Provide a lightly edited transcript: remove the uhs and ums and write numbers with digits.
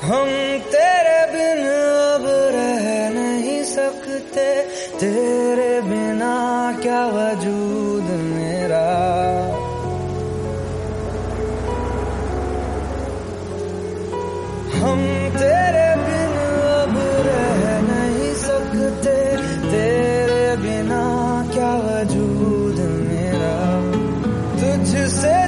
हम तेरे बिन अब रह नहीं सकते, तेरे बिना क्या वजूद मेरा। हम तेरे बिन अब रह नहीं सकते, तेरे बिना क्या वजूद मेरा। तुझसे